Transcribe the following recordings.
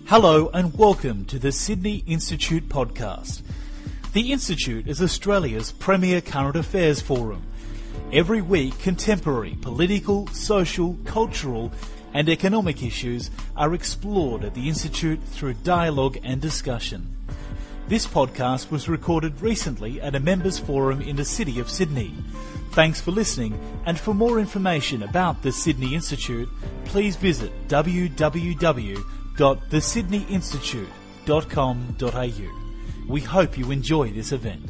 Hello and welcome to the Sydney Institute podcast. The Institute is Australia's premier current affairs forum. Every week, contemporary political, social, cultural and economic issues are explored at the Institute through dialogue and discussion. This podcast was recorded recently at a members forum in the city of Sydney. Thanks for listening, and for more information about the Sydney Institute, please visit www.thesydneyinstitute.com.au. We hope you enjoy this event.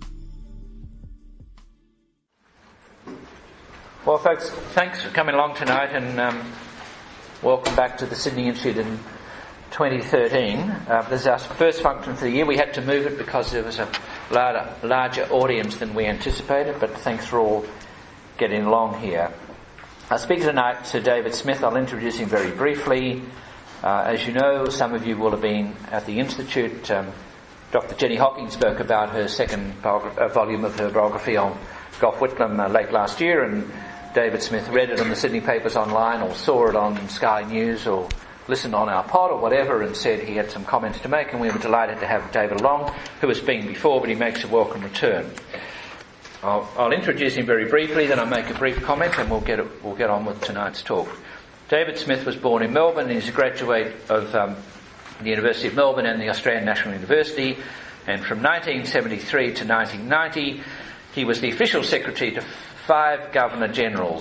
Well, folks, thanks for coming along tonight, and welcome back to the Sydney Institute in 2013. This is our first function for the year. We had to move it because there was a larger audience than we anticipated, but thanks for all getting along here. Our speaker tonight, Sir David Smith. I'll introduce him very briefly. As you know, some of you will have been at the Institute. Dr. Jenny Hocking spoke about her second volume of her biography on Gough Whitlam late last year, and David Smith read it on the Sydney papers online, or saw it on Sky News, or listened on our pod or whatever, and said he had some comments to make, and we were delighted to have David along, who has been before, but he makes a welcome return. I'll introduce him very briefly, then I'll make a brief comment, and we'll get on with tonight's talk. David Smith was born in Melbourne. He's a graduate of the University of Melbourne and the Australian National University, and from 1973 to 1990 he was the official secretary to five governors general,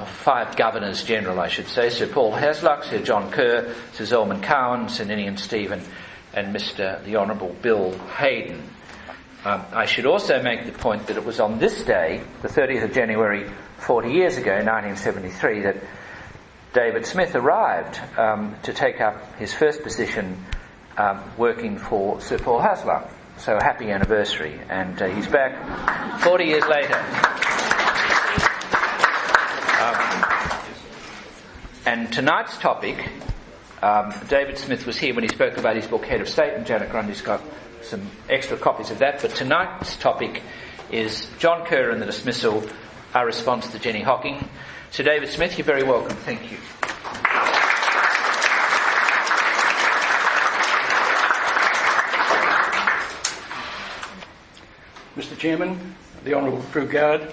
I should say: Sir Paul Hasluck, Sir John Kerr, Sir Zelman Cowen, Sir Ninian Stephen, and the Honourable Bill Hayden. I should also make the point that it was on this day, the 30th of January, 40 years ago, 1973, that David Smith arrived to take up his first position working for Sir Paul Hasluck. So happy anniversary. And he's back 40 years later. And tonight's topic, David Smith was here when he spoke about his book Head of State, and Janet Grundy's got some extra copies of that. But tonight's topic is John Kerr and the dismissal, our response to Jenny Hocking. So David Smith, you're very welcome. Thank you. Mr. Chairman, the Honourable Crew Guard,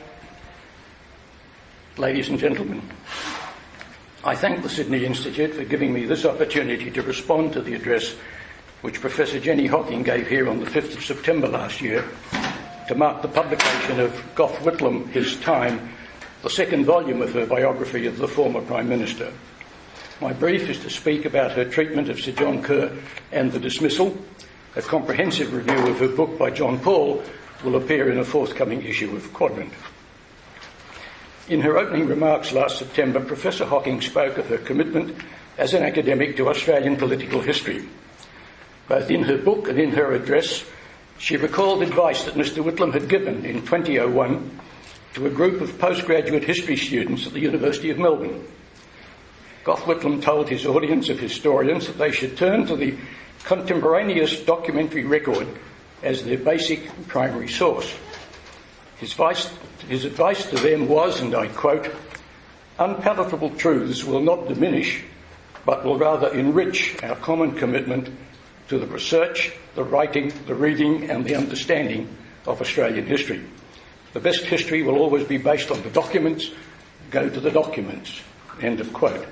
ladies and gentlemen, I thank the Sydney Institute for giving me this opportunity to respond to the address which Professor Jenny Hocking gave here on the 5th of September last year to mark the publication of Gough Whitlam, His Time, the second volume of her biography of the former Prime Minister. My brief is to speak about her treatment of Sir John Kerr and the dismissal. A comprehensive review of her book by John Paul will appear in a forthcoming issue of Quadrant. In her opening remarks last September, Professor Hocking spoke of her commitment as an academic to Australian political history. Both in her book and in her address, she recalled advice that Mr. Whitlam had given in 2001 to a group of postgraduate history students at the University of Melbourne. Gough Whitlam told his audience of historians that they should turn to the contemporaneous documentary record as their basic primary source. His advice to them was, and I quote, "Unpalatable truths will not diminish, but will rather enrich our common commitment to the research, the writing, the reading and the understanding of Australian history. The best history will always be based on the documents. Go to the documents." End of quote.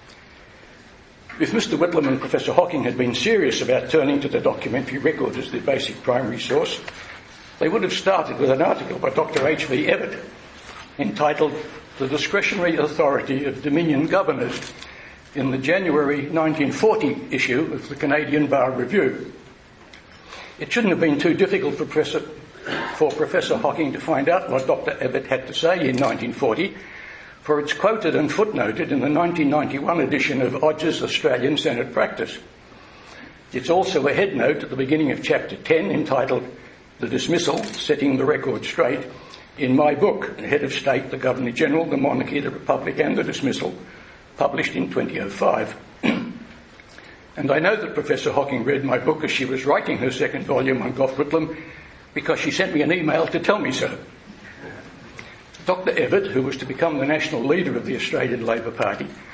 If Mr. Whitlam and Professor Hocking had been serious about turning to the documentary record as their basic primary source, they would have started with an article by Dr. H.V. Evatt entitled "The Discretionary Authority of Dominion Governors" in the January 1940 issue of the Canadian Bar Review. It shouldn't have been too difficult for Professor Hocking to find out what Dr. Evatt had to say in 1940, for it's quoted and footnoted in the 1991 edition of Odge's Australian Senate Practice. It's also a headnote at the beginning of Chapter 10 entitled "The Dismissal, Setting the Record Straight" in my book, Head of State, the Governor-General, the Monarchy, the Republic and the Dismissal, published in 2005. And I know that Professor Hocking read my book as she was writing her second volume on Gough Whitlam, because she sent me an email to tell me so. Dr. Evatt, who was to become the national leader of the Australian Labor Party,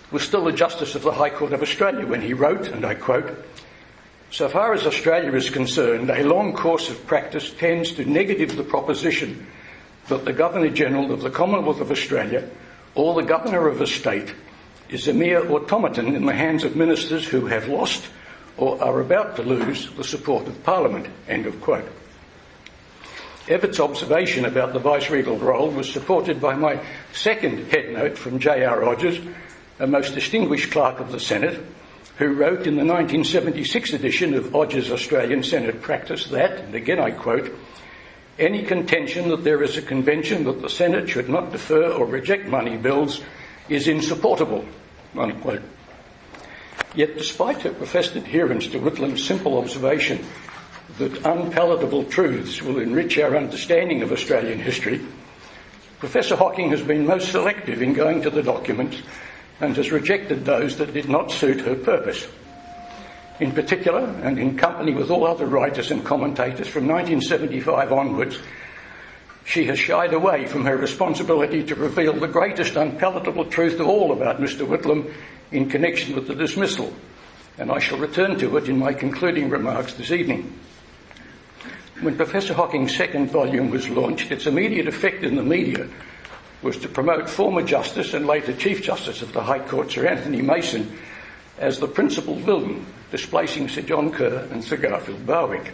was still a Justice of the High Court of Australia when he wrote, and I quote, "So far as Australia is concerned, a long course of practice tends to negative the proposition that the Governor-General of the Commonwealth of Australia or the Governor of a state is a mere automaton in the hands of ministers who have lost or are about to lose the support of Parliament." End of quote. Evatt's observation about the viceregal role was supported by my second headnote from J.R. Odgers, a most distinguished clerk of the Senate, who wrote in the 1976 edition of Odgers' Australian Senate Practice that, and again I quote, "Any contention that there is a convention that the Senate should not defer or reject money bills is insupportable," unquote. Yet despite her professed adherence to Whitlam's simple observation that unpalatable truths will enrich our understanding of Australian history, Professor Hocking has been most selective in going to the documents and has rejected those that did not suit her purpose. In particular, and in company with all other writers and commentators from 1975 onwards, she has shied away from her responsibility to reveal the greatest unpalatable truth of all about Mr. Whitlam in connection with the dismissal, and I shall return to it in my concluding remarks this evening. When Professor Hocking's second volume was launched, its immediate effect in the media was to promote former Justice and later Chief Justice of the High Court, Sir Anthony Mason, as the principal villain, displacing Sir John Kerr and Sir Garfield Barwick.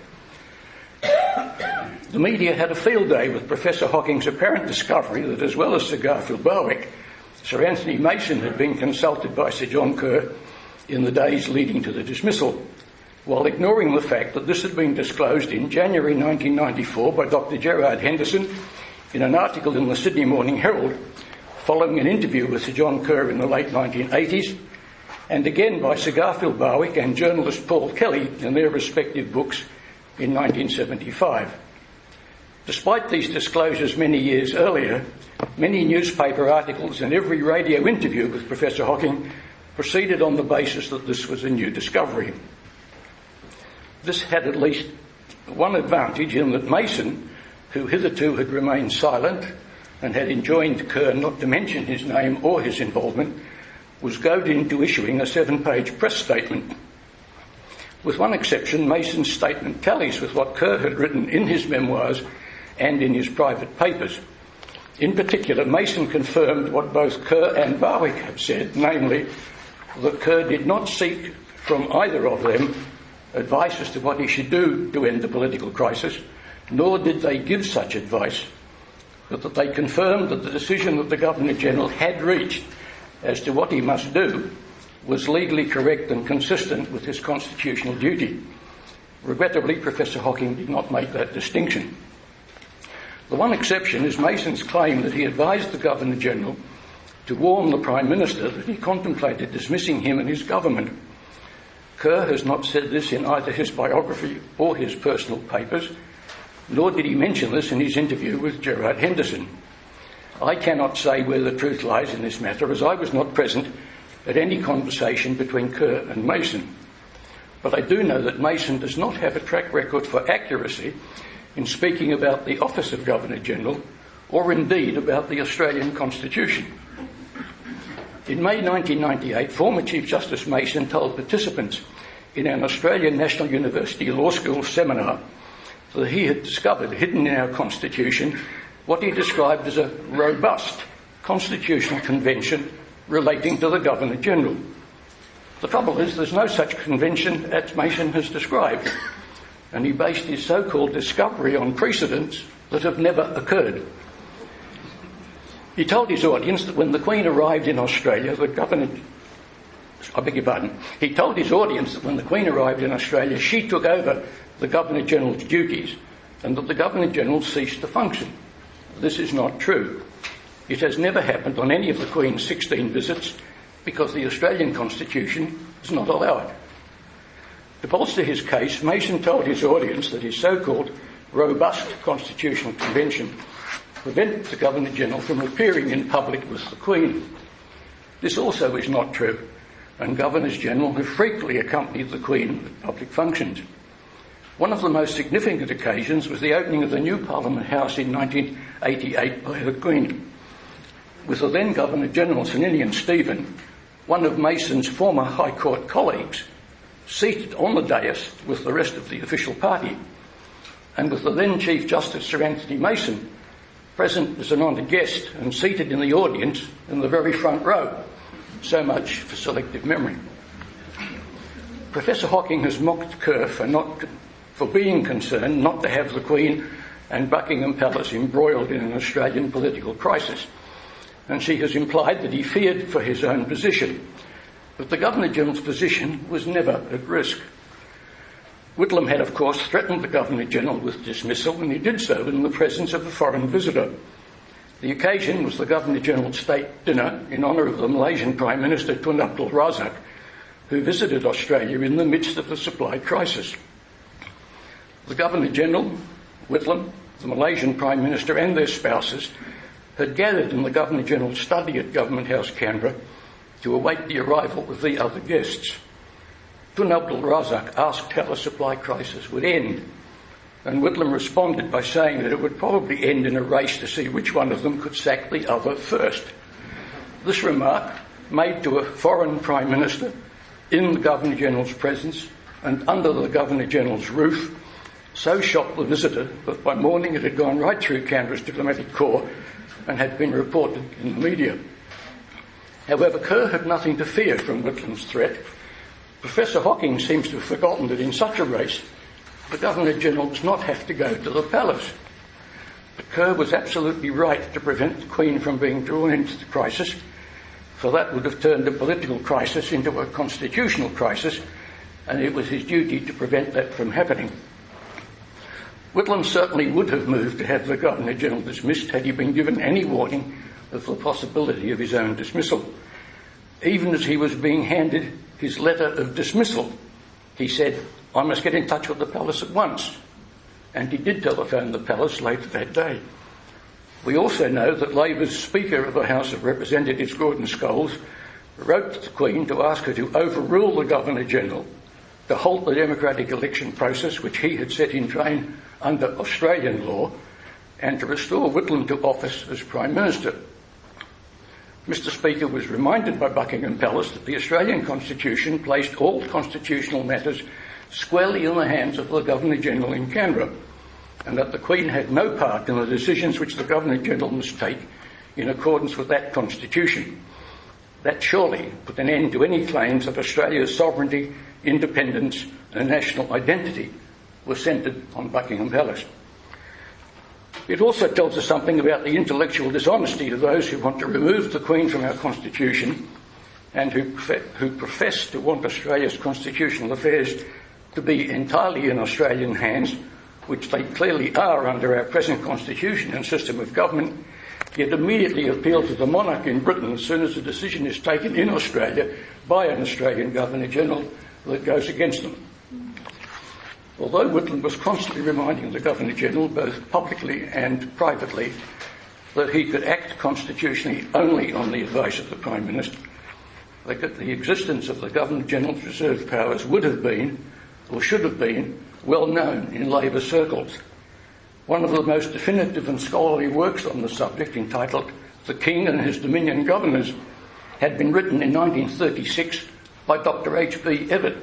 The media had a field day with Professor Hocking's apparent discovery that, as well as Sir Garfield Barwick, Sir Anthony Mason had been consulted by Sir John Kerr in the days leading to the dismissal, while ignoring the fact that this had been disclosed in January 1994 by Dr. Gerard Henderson in an article in the Sydney Morning Herald, following an interview with Sir John Kerr in the late 1980s, and again by Sir Garfield Barwick and journalist Paul Kelly in their respective books in 1975. Despite these disclosures many years earlier, many newspaper articles and every radio interview with Professor Hocking proceeded on the basis that this was a new discovery. This had at least one advantage in that Mason, who hitherto had remained silent and had enjoined Kerr not to mention his name or his involvement, was goaded into issuing a 7-page press statement. With one exception, Mason's statement tallies with what Kerr had written in his memoirs and in his private papers. In particular, Mason confirmed what both Kerr and Barwick had said, namely that Kerr did not seek from either of them advice as to what he should do to end the political crisis, nor did they give such advice, but that they confirmed that the decision that the Governor-General had reached as to what he must do was legally correct and consistent with his constitutional duty. Regrettably, Professor Hocking did not make that distinction. The one exception is Mason's claim that he advised the Governor-General to warn the Prime Minister that he contemplated dismissing him and his government. Kerr has not said this in either his biography or his personal papers, nor did he mention this in his interview with Gerard Henderson. I cannot say where the truth lies in this matter, as I was not present at any conversation between Kerr and Mason. But I do know that Mason does not have a track record for accuracy in speaking about the office of Governor-General, or indeed about the Australian Constitution. In May 1998, former Chief Justice Mason told participants in an Australian National University Law School seminar that he had discovered hidden in our Constitution what he described as a robust constitutional convention relating to the Governor-General. The trouble is there's no such convention as Mason has described, and he based his so-called discovery on precedents that have never occurred. He told his audience that when the Queen arrived in Australia, He told his audience that when the Queen arrived in Australia, she took over the Governor-General's duties and that the Governor-General ceased to function. This is not true. It has never happened on any of the Queen's 16 visits because the Australian Constitution does not allow it. To bolster his case, Mason told his audience that his so-called robust constitutional convention prevented the Governor-General from appearing in public with the Queen. This also is not true, and Governors-General have frequently accompanied the Queen at public functions. One of the most significant occasions was the opening of the new Parliament House in 1988 by the Queen, with the then Governor-General, Sir Ninian Stephen, one of Mason's former High Court colleagues, seated on the dais with the rest of the official party, and with the then Chief Justice Sir Anthony Mason present as an honoured guest and seated in the audience in the very front row. So much for selective memory. Professor Hocking has mocked Kerr for being concerned not to have the Queen and Buckingham Palace embroiled in an Australian political crisis, and she has implied that he feared for his own position. But the Governor-General's position was never at risk. Whitlam had, of course, threatened the Governor-General with dismissal, and he did so in the presence of a foreign visitor. The occasion was the Governor-General's state dinner in honour of the Malaysian Prime Minister Tun Abdul Razak, who visited Australia in the midst of the supply crisis. The Governor-General, Whitlam, the Malaysian Prime Minister and their spouses had gathered in the Governor-General's study at Government House, Canberra, to await the arrival of the other guests. Tun Abdul Razak asked how the supply crisis would end, and Whitlam responded by saying that it would probably end in a race to see which one of them could sack the other first. This remark, made to a foreign Prime Minister in the Governor-General's presence and under the Governor-General's roof, so shocked the visitor that by morning it had gone right through Canberra's diplomatic corps and had been reported in the media. However, Kerr had nothing to fear from Whitlam's threat. Professor Hocking seems to have forgotten that in such a race, the Governor-General does not have to go to the palace. But Kerr was absolutely right to prevent the Queen from being drawn into the crisis, for that would have turned a political crisis into a constitutional crisis, and it was his duty to prevent that from happening. Whitlam certainly would have moved to have the Governor-General dismissed had he been given any warning of the possibility of his own dismissal. Even as he was being handed his letter of dismissal, he said, "I must get in touch with the palace at once." And he did telephone the palace later that day. We also know that Labor's Speaker of the House of Representatives, Gordon Scholes, wrote to the Queen to ask her to overrule the Governor-General, to halt the democratic election process which he had set in train under Australian law, and to restore Whitlam to office as Prime Minister. Mr. Speaker was reminded by Buckingham Palace that the Australian Constitution placed all constitutional matters squarely in the hands of the Governor-General in Canberra, and that the Queen had no part in the decisions which the Governor-General must take in accordance with that Constitution. That surely put an end to any claims that Australia's sovereignty, independence and national identity were centred on Buckingham Palace. It also tells us something about the intellectual dishonesty of those who want to remove the Queen from our Constitution and who profess to want Australia's constitutional affairs to be entirely in Australian hands, which they clearly are under our present Constitution and system of government, yet immediately appeal to the monarch in Britain as soon as a decision is taken in Australia by an Australian Governor-General that goes against them. Although Whitlam was constantly reminding the Governor-General, both publicly and privately, that he could act constitutionally only on the advice of the Prime Minister, the existence of the Governor-General's reserve powers would have been, or should have been, well known in Labor circles. One of the most definitive and scholarly works on the subject, entitled The King and His Dominion Governors, had been written in 1936 by Dr. H.B. Evatt.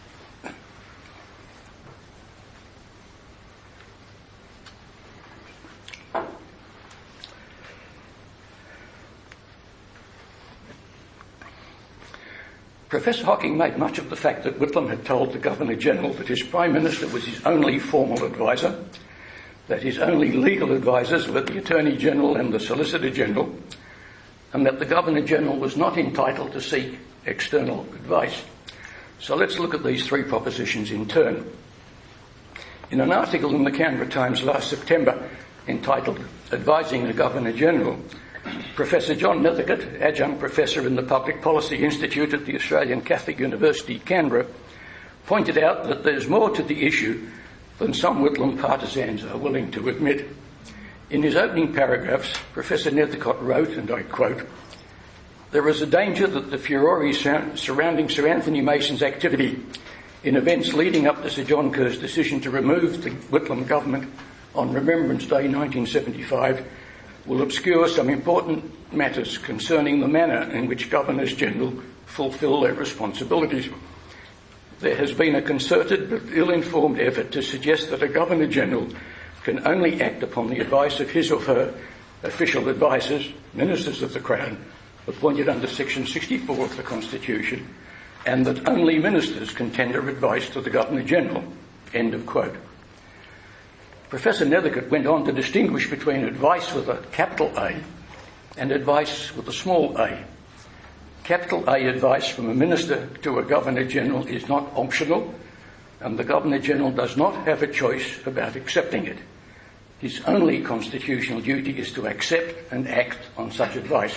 Professor Hocking made much of the fact that Whitlam had told the Governor-General that his Prime Minister was his only formal adviser, that his only legal advisers were the Attorney-General and the Solicitor-General, and that the Governor-General was not entitled to seek external advice. So let's look at these three propositions in turn. In an article in the Canberra Times last September entitled Advising the Governor-General, Professor John Nethercutt, Adjunct Professor in the Public Policy Institute at the Australian Catholic University, Canberra, pointed out that there's more to the issue than some Whitlam partisans are willing to admit. In his opening paragraphs, Professor Nethercutt wrote, and I quote, "There is a danger that the furore surrounding Sir Anthony Mason's activity in events leading up to Sir John Kerr's decision to remove the Whitlam government on Remembrance Day 1975 will obscure some important matters concerning the manner in which Governors-General fulfil their responsibilities. There has been a concerted but ill-informed effort to suggest that a Governor-General can only act upon the advice of his or her official advisers, ministers of the Crown, appointed under Section 64 of the Constitution, and that only ministers can tender advice to the Governor-General. End of quote. Professor Nethercott went on to distinguish between advice with a capital A and advice with a small a. Capital A advice from a minister to a Governor-General is not optional, and the Governor-General does not have a choice about accepting it. His only constitutional duty is to accept and act on such advice.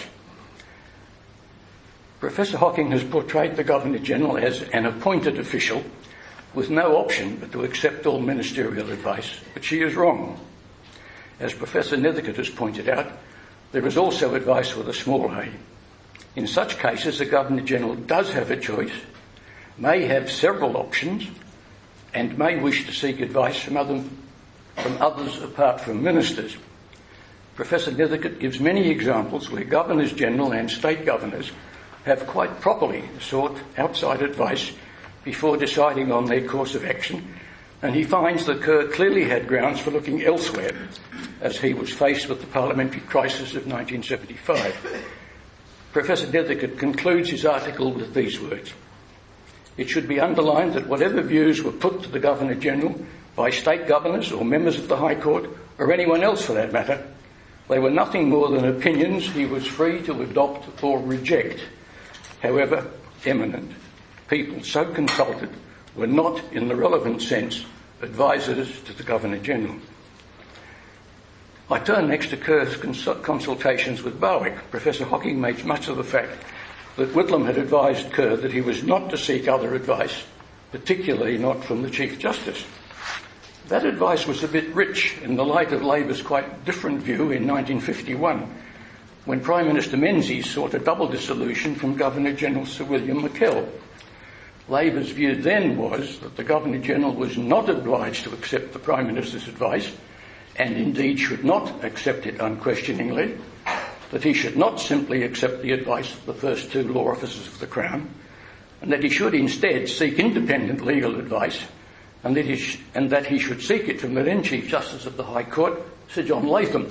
Professor Hocking has portrayed the Governor-General as an appointed official with no option but to accept all ministerial advice, but she is wrong. As Professor Nethercott has pointed out, there is also advice with a small a. In such cases, the Governor-General does have a choice, may have several options, and may wish to seek advice from others apart from ministers. Professor Nethercott gives many examples where Governors-General and State Governors have quite properly sought outside advice before deciding on their course of action, and he finds that Kerr clearly had grounds for looking elsewhere as he was faced with the parliamentary crisis of 1975. Professor Nethercott concludes his article with these words: "It should be underlined that whatever views were put to the Governor-General by state governors or members of the High Court, or anyone else for that matter, they were nothing more than opinions he was free to adopt or reject. However eminent, people so consulted were not, in the relevant sense, advisers to the Governor-General." I turn next to Kerr's consultations with Barwick. Professor Hocking makes much of the fact that Whitlam had advised Kerr that he was not to seek other advice, particularly not from the Chief Justice. That advice was a bit rich in the light of Labor's quite different view in 1951, when Prime Minister Menzies sought a double dissolution from Governor-General Sir William McKell. Labor's view then was that the Governor-General was not obliged to accept the Prime Minister's advice, and indeed should not accept it unquestioningly, that he should not simply accept the advice of the first two law officers of the Crown, and that he should instead seek independent legal advice, and that he should seek it from the then Chief Justice of the High Court, Sir John Latham.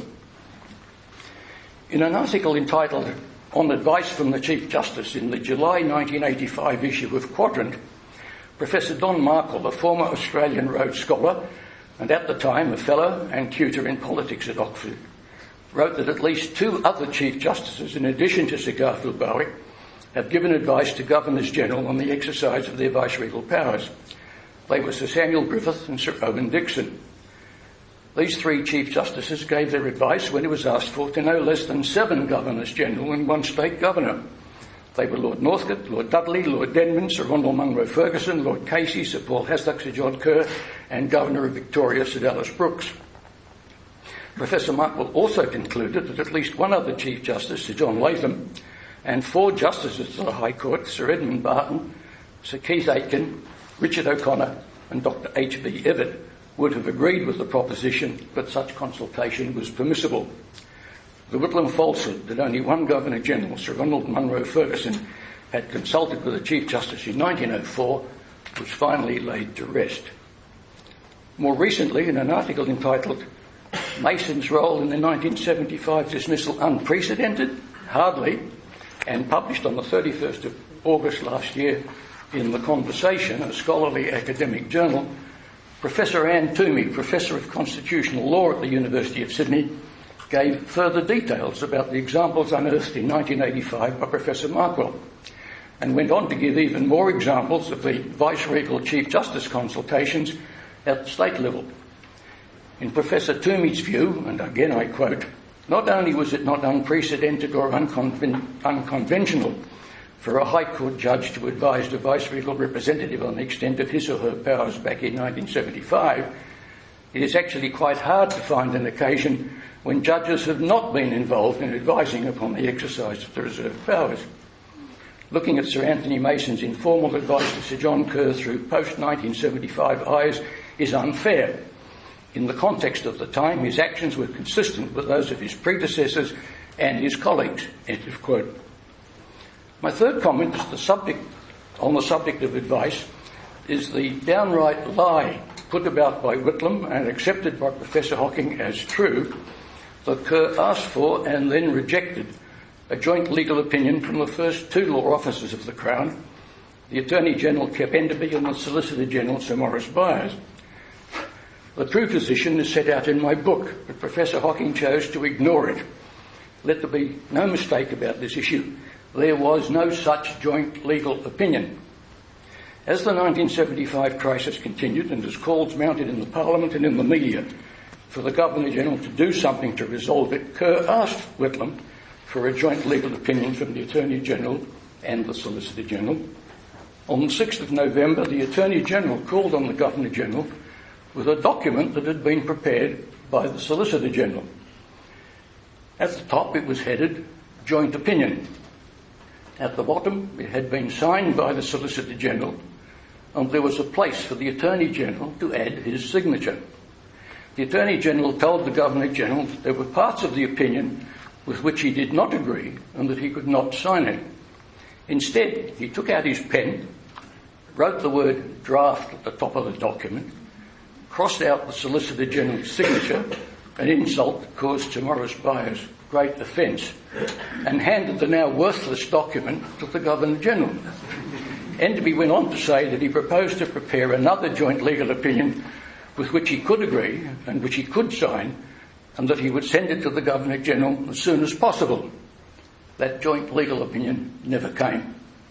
In an article entitled "On Advice from the Chief Justice" in the July 1985 issue of Quadrant, Professor Don Markle, a former Australian Rhodes Scholar and at the time a fellow and tutor in politics at Oxford, wrote that at least two other Chief Justices, in addition to Sir Garfield Barwick, have given advice to Governors-General on the exercise of their viceregal powers. They were Sir Samuel Griffith and Sir Owen Dixon. These three Chief Justices gave their advice when it was asked for to no less than 7 Governors-General and 1 State Governor. They were Lord Northcote, Lord Dudley, Lord Denman, Sir Ronald Munro Ferguson, Lord Casey, Sir Paul Hasluck, Sir John Kerr, and Governor of Victoria, Sir Dallas Brooks. Professor Markle also concluded that at least one other Chief Justice, Sir John Latham, and 4 Justices of the High Court, Sir Edmund Barton, Sir Keith Aitken, Richard O'Connor, and Dr. H.B. Evatt, would have agreed with the proposition that such consultation was permissible. The Whitlam falsehood that only one Governor-General, Sir Ronald Munro Ferguson, had consulted with the Chief Justice in 1904 was finally laid to rest. More recently, in an article entitled "Mason's Role in the 1975 Dismissal Unprecedented? Hardly," and published on the 31st of August last year in The Conversation, a scholarly academic journal, Professor Anne Toomey, Professor of Constitutional Law at the University of Sydney, gave further details about the examples unearthed in 1985 by Professor Markwell, and went on to give even more examples of the viceregal Chief Justice consultations at the state level. In Professor Toomey's view, and again I quote, "Not only was it not unprecedented or unconventional for a High Court judge to advise a viceregal representative on the extent of his or her powers back in 1975, it is actually quite hard to find an occasion when judges have not been involved in advising upon the exercise of the reserved powers. Looking at Sir Anthony Mason's informal advice to Sir John Kerr through post-1975 eyes is unfair. In the context of the time, his actions were consistent with those of his predecessors and his colleagues." End of quote. My third comment is on the subject of advice is the downright lie put about by Whitlam and accepted by Professor Hocking as true that Kerr asked for and then rejected a joint legal opinion from the first two law officers of the Crown, the Attorney General Kep Enderby and the Solicitor General Sir Maurice Byers. The true position is set out in my book, but Professor Hocking chose to ignore it. Let there be no mistake about this issue. There was no such joint legal opinion. As the 1975 crisis continued and as calls mounted in the Parliament and in the media for the Governor-General to do something to resolve it, Kerr asked Whitlam for a joint legal opinion from the Attorney-General and the Solicitor-General. On the 6th of November, the Attorney-General called on the Governor-General with a document that had been prepared by the Solicitor-General. At the top it was headed Joint Opinion. At the bottom it had been signed by the Solicitor-General and there was a place for the Attorney-General to add his signature. The Attorney-General told the Governor-General that there were parts of the opinion with which he did not agree and that he could not sign it. Instead, he took out his pen, wrote the word draft at the top of the document, crossed out the Solicitor-General's signature, an insult that caused Sir Maurice Byers great offence, and handed the now worthless document to the Governor-General. Enderby went on to say that he proposed to prepare another joint legal opinion with which he could agree and which he could sign, and that he would send it to the Governor-General as soon as possible. That joint legal opinion never came.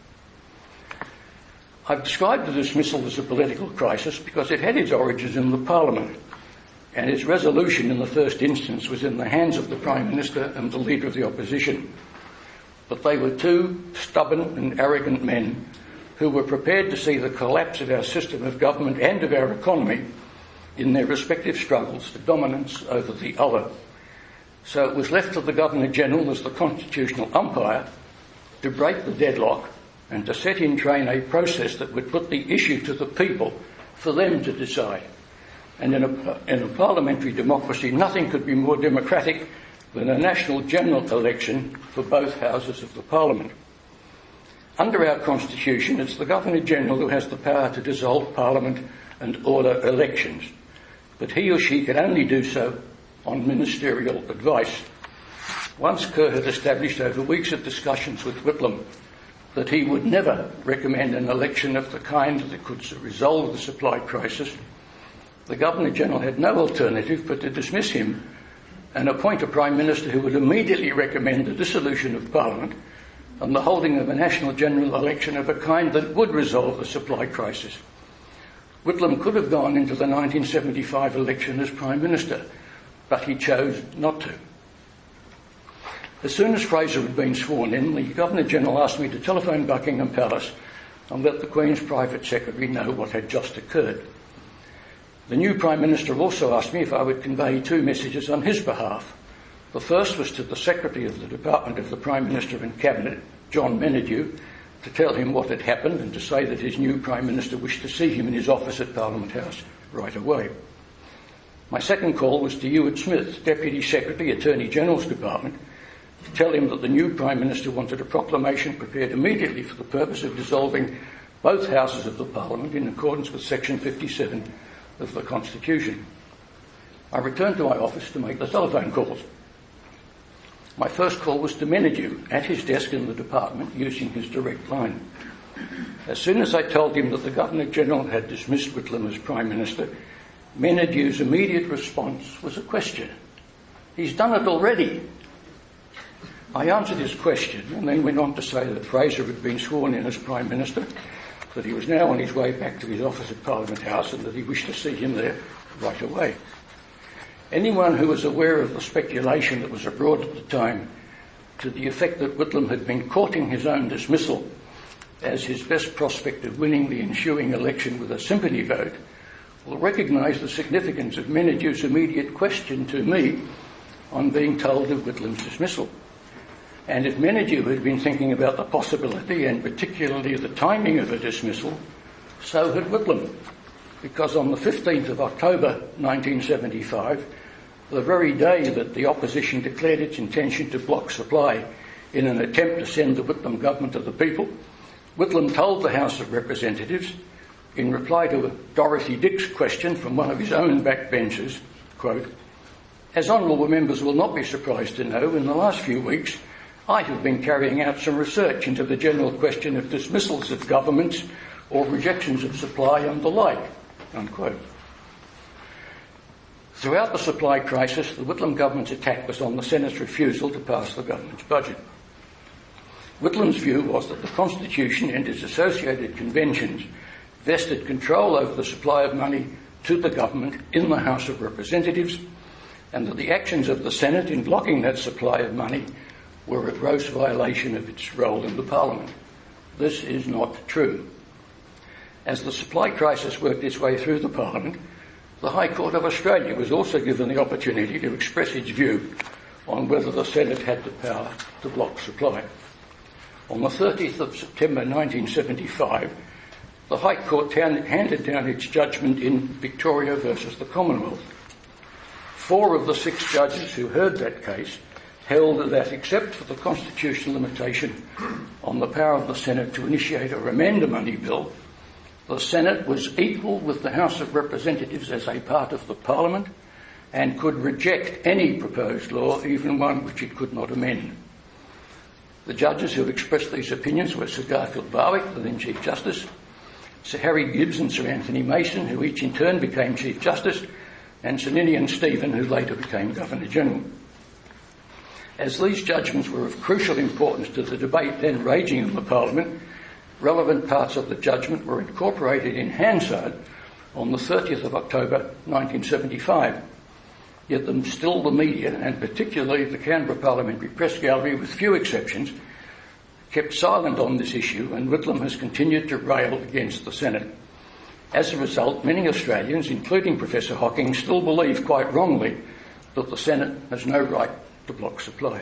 I've described the dismissal as a political crisis because it had its origins in the Parliament, and its resolution in the first instance was in the hands of the Prime Minister and the Leader of the Opposition. But they were two stubborn and arrogant men who were prepared to see the collapse of our system of government and of our economy in their respective struggles for dominance over the other. So it was left to the Governor-General as the constitutional umpire to break the deadlock and to set in train a process that would put the issue to the people for them to decide. And in a parliamentary democracy, nothing could be more democratic than a national general election for both houses of the Parliament. Under our Constitution, it's the Governor-General who has the power to dissolve Parliament and order elections, but he or she can only do so on ministerial advice. Once Kerr had established over weeks of discussions with Whitlam that he would never recommend an election of the kind that could resolve the supply crisis, the Governor-General had no alternative but to dismiss him and appoint a Prime Minister who would immediately recommend the dissolution of Parliament and the holding of a national general election of a kind that would resolve the supply crisis. Whitlam could have gone into the 1975 election as Prime Minister, but he chose not to. As soon as Fraser had been sworn in, the Governor-General asked me to telephone Buckingham Palace and let the Queen's private secretary know what had just occurred. The new Prime Minister also asked me if I would convey two messages on his behalf. The first was to the Secretary of the Department of the Prime Minister and Cabinet, John Menadue, to tell him what had happened and to say that his new Prime Minister wished to see him in his office at Parliament House right away. My second call was to Ewart Smith, Deputy Secretary, Attorney General's Department, to tell him that the new Prime Minister wanted a proclamation prepared immediately for the purpose of dissolving both houses of the Parliament in accordance with Section 57 of the Constitution. I returned to my office to make the telephone calls. My first call was to Menadue at his desk in the department using his direct line. As soon as I told him that the Governor-General had dismissed Whitlam as Prime Minister, Menadue's immediate response was a question. He's done it already. I answered his question and then went on to say that Fraser had been sworn in as Prime Minister, that he was now on his way back to his office at Parliament House and that he wished to see him there right away. Anyone who was aware of the speculation that was abroad at the time to the effect that Whitlam had been courting his own dismissal as his best prospect of winning the ensuing election with a sympathy vote will recognise the significance of Menadue's immediate question to me on being told of Whitlam's dismissal. And if Menadue had been thinking about the possibility and particularly the timing of a dismissal, so had Whitlam. because on the 15th of October 1975, the very day that the opposition declared its intention to block supply in an attempt to send the Whitlam government to the people, Whitlam told the House of Representatives, in reply to a Dorothy Dix question from one of his own backbenchers, quote, "As honourable members will not be surprised to know, in the last few weeks I have been carrying out some research into the general question of dismissals of governments or rejections of supply and the like," unquote. Throughout the supply crisis, the Whitlam government's attack was on the Senate's refusal to pass the government's budget. Whitlam's view was that the Constitution and its associated conventions vested control over the supply of money to the government in the House of Representatives, and that the actions of the Senate in blocking that supply of money were a gross violation of its role in the Parliament. This is not true. As the supply crisis worked its way through the Parliament, the High Court of Australia was also given the opportunity to express its view on whether the Senate had the power to block supply. On the 30th of September 1975, the High Court handed down its judgment in Victoria versus the Commonwealth. 4 of the 6 judges who heard that case held that, except for the constitutional limitation on the power of the Senate to initiate or amend a money bill, the Senate was equal with the House of Representatives as a part of the Parliament and could reject any proposed law, even one which it could not amend. The judges who expressed these opinions were Sir Garfield Barwick, the then Chief Justice, Sir Harry Gibbs and Sir Anthony Mason, who each in turn became Chief Justice, and Sir Ninian Stephen, who later became Governor-General. As these judgments were of crucial importance to the debate then raging in the Parliament, relevant parts of the judgment were incorporated in Hansard on the 30th of October 1975. Yet still the media, and particularly the Canberra Parliamentary Press Gallery, with few exceptions, kept silent on this issue, and Whitlam has continued to rail against the Senate. As a result, many Australians, including Professor Hocking, still believe, quite wrongly, that the Senate has no right to block supply.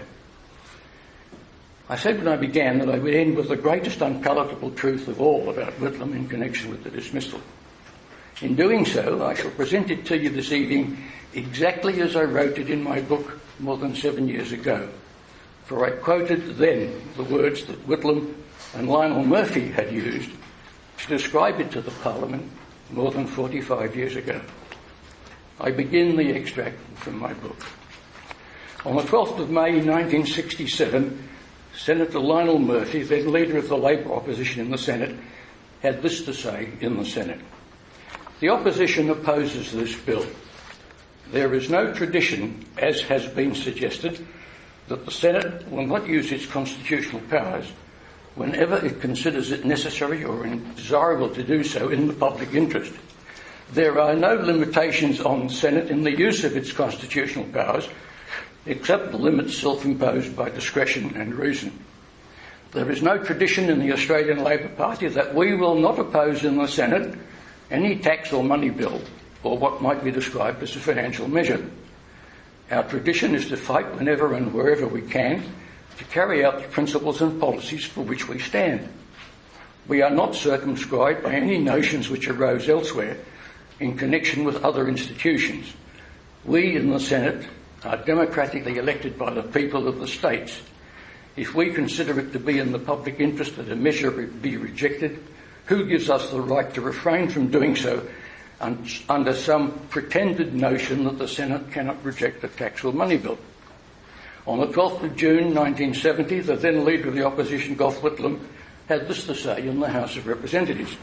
I said when I began that I would end with the greatest unpalatable truth of all about Whitlam in connection with the dismissal. In doing so, I shall present it to you this evening exactly as I wrote it in my book more than 7 years ago, for I quoted then the words that Whitlam and Lionel Murphy had used to describe it to the Parliament more than 45 years ago. I begin the extract from my book. On the 12th of May 1967, Senator Lionel Murphy, then leader of the Labor opposition in the Senate, had this to say in the Senate. "The opposition opposes this bill. There is no tradition, as has been suggested, that the Senate will not use its constitutional powers whenever it considers it necessary or desirable to do so in the public interest. There are no limitations on the Senate in the use of its constitutional powers, except the limits self-imposed by discretion and reason. There is no tradition in the Australian Labor Party that we will not oppose in the Senate any tax or money bill or what might be described as a financial measure. Our tradition is to fight whenever and wherever we can to carry out the principles and policies for which we stand. We are not circumscribed by any notions which arose elsewhere in connection with other institutions. We in the Senate are democratically elected by the people of the states. If we consider it to be in the public interest that a measure be rejected, who gives us the right to refrain from doing so under some pretended notion that the Senate cannot reject a tax or money bill?" On the 12th of June 1970, the then Leader of the Opposition, Gough Whitlam, had this to say in the House of Representatives.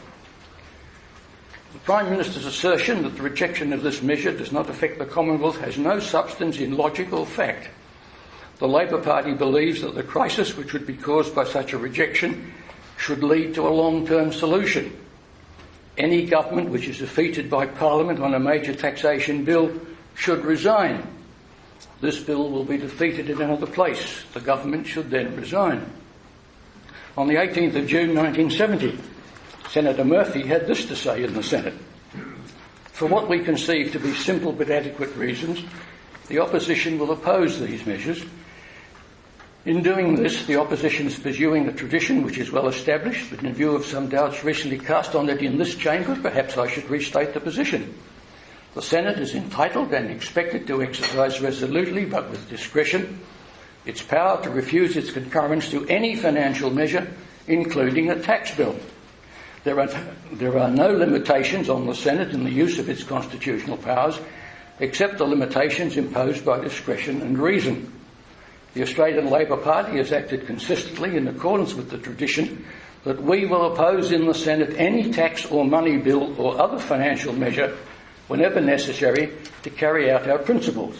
"The Prime Minister's assertion that the rejection of this measure does not affect the Commonwealth has no substance in logic or fact. The Labor Party believes that the crisis which would be caused by such a rejection should lead to a long-term solution. Any government which is defeated by Parliament on a major taxation bill should resign. This bill will be defeated in another place. The government should then resign." On the 18th of June 1970, Senator Murphy had this to say in the Senate. "For what we conceive to be simple but adequate reasons, the opposition will oppose these measures. In doing this, the opposition is pursuing a tradition which is well established, but in view of some doubts recently cast on it in this chamber, perhaps I should restate the position. The Senate is entitled and expected to exercise resolutely, but with discretion, its power to refuse its concurrence to any financial measure, including a tax bill. There are no limitations on the Senate in the use of its constitutional powers, except the limitations imposed by discretion and reason. The Australian Labor Party has acted consistently in accordance with the tradition that we will oppose in the Senate any tax or money bill or other financial measure whenever necessary to carry out our principles.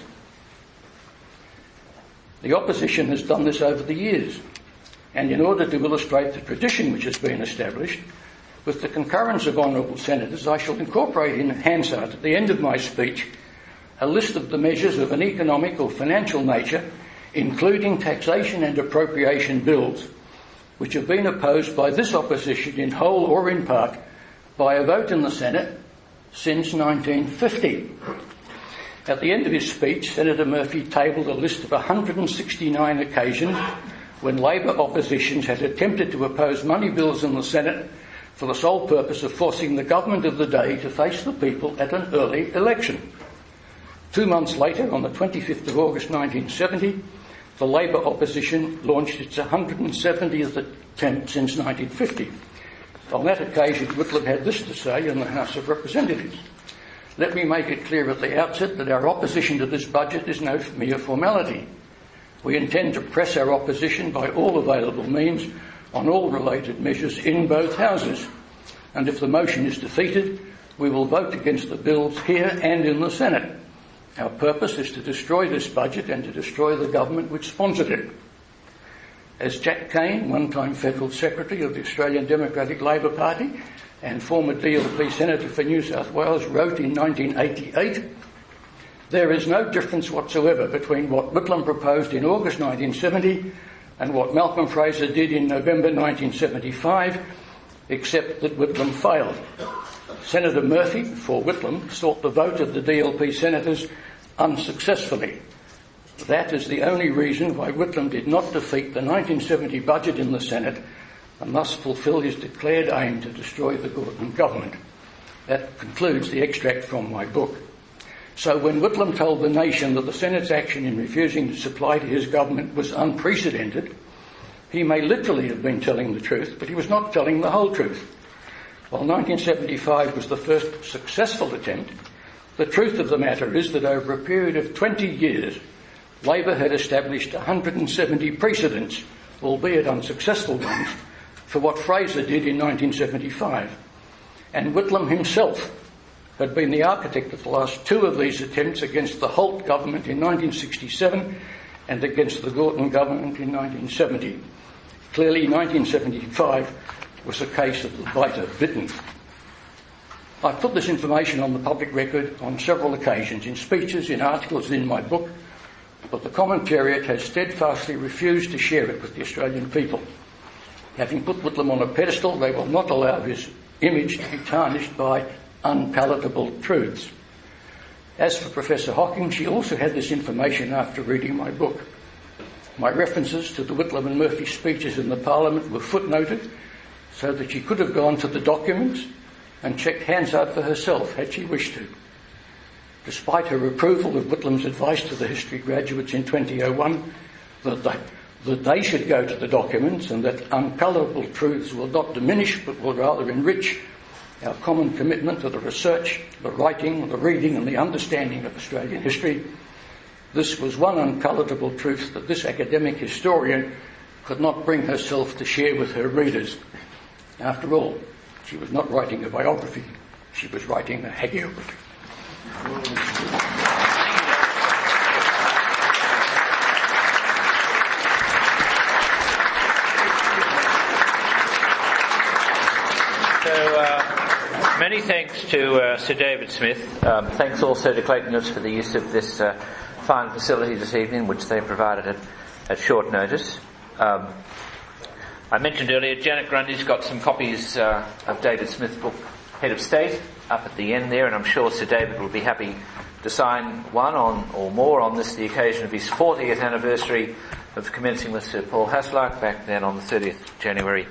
The opposition has done this over the years, and in order to illustrate the tradition which has been established, with the concurrence of honourable senators, I shall incorporate in Hansard at the end of my speech a list of the measures of an economic or financial nature, including taxation and appropriation bills, which have been opposed by this opposition in whole or in part by a vote in the Senate since 1950. At the end of his speech, Senator Murphy tabled a list of 169 occasions when Labor oppositions had attempted to oppose money bills in the Senate for the sole purpose of forcing the government of the day to face the people at an early election. 2 months later, on the 25th of August 1970, the Labor opposition launched its 170th attempt since 1950. On that occasion, Whitlam had this to say in the House of Representatives: "Let me make it clear at the outset that our opposition to this budget is no mere formality. We intend to press our opposition by all available means on all related measures in both houses, and if the motion is defeated, we will vote against the bills here and in the Senate. Our purpose is to destroy this budget and to destroy the government which sponsored it." As Jack Kane, one-time Federal Secretary of the Australian Democratic Labor Party and former DLP Senator for New South Wales, wrote in 1988, "There is no difference whatsoever between what Whitlam proposed in August 1970 and what Malcolm Fraser did in November 1975, except that Whitlam failed. Senator Murphy, for Whitlam, sought the vote of the DLP senators unsuccessfully. That is the only reason why Whitlam did not defeat the 1970 budget in the Senate and thus fulfil his declared aim to destroy the Gorton government." That concludes the extract from my book. So when Whitlam told the nation that the Senate's action in refusing to supply to his government was unprecedented, he may literally have been telling the truth, but he was not telling the whole truth. While 1975 was the first successful attempt, the truth of the matter is that over a period of 20 years, Labor had established 170 precedents, albeit unsuccessful ones, for what Fraser did in 1975. And Whitlam himself had been the architect of the last two of these attempts against the Holt government in 1967 and against the Gorton government in 1970. Clearly, 1975 was a case of the biter bitten. I've put this information on the public record on several occasions, in speeches, in articles, in my book, but the commentariat has steadfastly refused to share it with the Australian people. Having put Whitlam on a pedestal, they will not allow his image to be tarnished by unpalatable truths. As for Professor Hocking, she also had this information after reading my book. My references to the Whitlam and Murphy speeches in the Parliament were footnoted so that she could have gone to the documents and checked Hansard for herself had she wished to. Despite her approval of Whitlam's advice to the history graduates in 2001 that they should go to the documents and that unpalatable truths will not diminish but will rather enrich our common commitment to the research, the writing, the reading and the understanding of Australian history, this was one unpalatable truth that this academic historian could not bring herself to share with her readers. After all, she was not writing a biography, she was writing a hagiography. Many thanks to Sir David Smith. Thanks also to Clayton Utz for the use of this fine facility this evening, which they provided at short notice. I mentioned earlier, Janet Grundy's got some copies of David Smith's book, Head of State, up at the end there, and I'm sure Sir David will be happy to sign one or more on this, the occasion of his 40th anniversary of commencing with Sir Paul Hasluck back then on the 30th January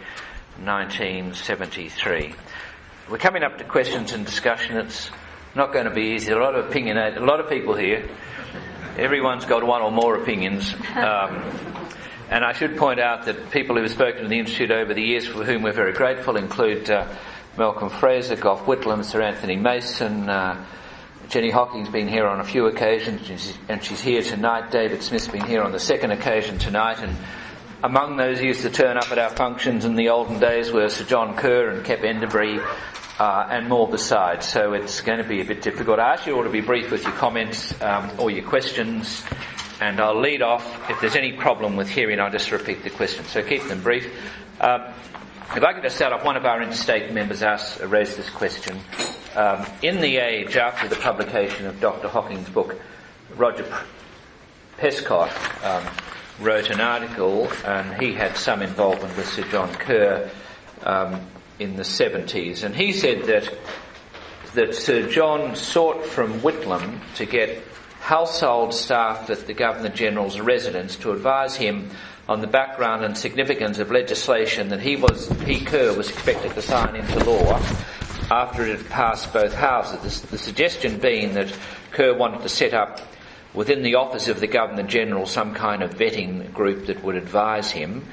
1973. We're coming up to questions and discussion. It's not going to be easy. A lot of people here. Everyone's got one or more opinions. And I should point out that people who have spoken to the Institute over the years, for whom we're very grateful, include Malcolm Fraser, Gough Whitlam, Sir Anthony Mason, Jenny Hocking's been here on a few occasions, and she's here tonight. David Smith's been here on the second occasion tonight, and among those who used to turn up at our functions in the olden days were Sir John Kerr and Kep Enderbury, and more besides. So it's going to be a bit difficult. I ask you all to be brief with your comments or your questions, and I'll lead off. If there's any problem with hearing, I'll just repeat the question. So keep them brief. If I could just start off, one of our interstate members raised this question. In The Age, after the publication of Dr. Hocking's book, Roger Pescott wrote an article, and he had some involvement with Sir John Kerr in the 70s, and he said that Sir John sought from Whitlam to get household staff at the Governor-General's residence to advise him on the background and significance of legislation that he, Kerr, was expected to sign into law after it had passed both houses. The suggestion being that Kerr wanted to set up within the office of the Governor-General some kind of vetting group that would advise him.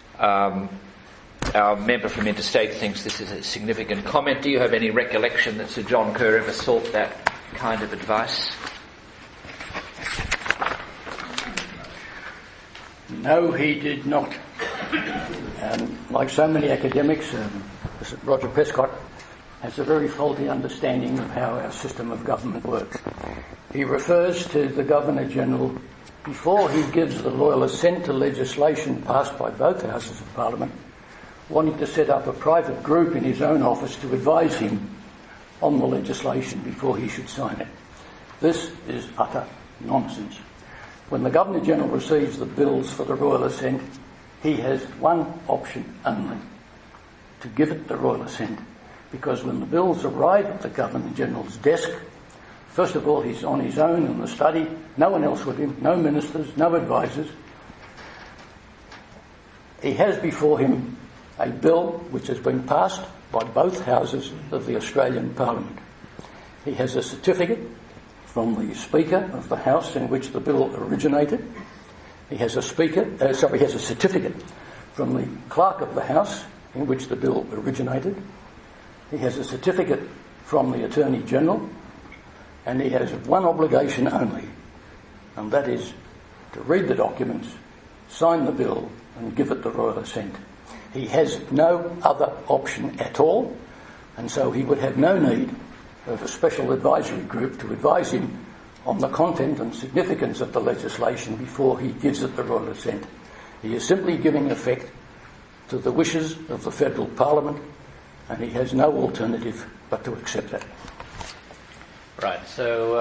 Our member from Interstate thinks this is a significant comment. Do you have any recollection that Sir John Kerr ever sought that kind of advice? No, he did not. Like so many academics, Roger Pescott has a very faulty understanding of how our system of government works. He refers to the Governor-General before he gives the royal assent to legislation passed by both houses of Parliament, wanting to set up a private group in his own office to advise him on the legislation before he should sign it. This is utter nonsense. When the Governor-General receives the bills for the royal assent, he has one option only, to give it the royal assent. Because when the bills arrive at the Governor-General's desk, first of all, he's on his own in the study, no one else with him, no ministers, no advisors. He has before him a bill which has been passed by both houses of the Australian Parliament. He has a certificate from the Speaker of the House in which the bill originated. He has a certificate from the Clerk of the House in which the bill originated. He has a certificate from the Attorney General, and he has one obligation only, and that is to read the documents, sign the bill, and give it the royal assent. He has no other option at all, and so he would have no need of a special advisory group to advise him on the content and significance of the legislation before he gives it the royal assent. He is simply giving effect to the wishes of the Federal Parliament, and he has no alternative but to accept that. Right, so,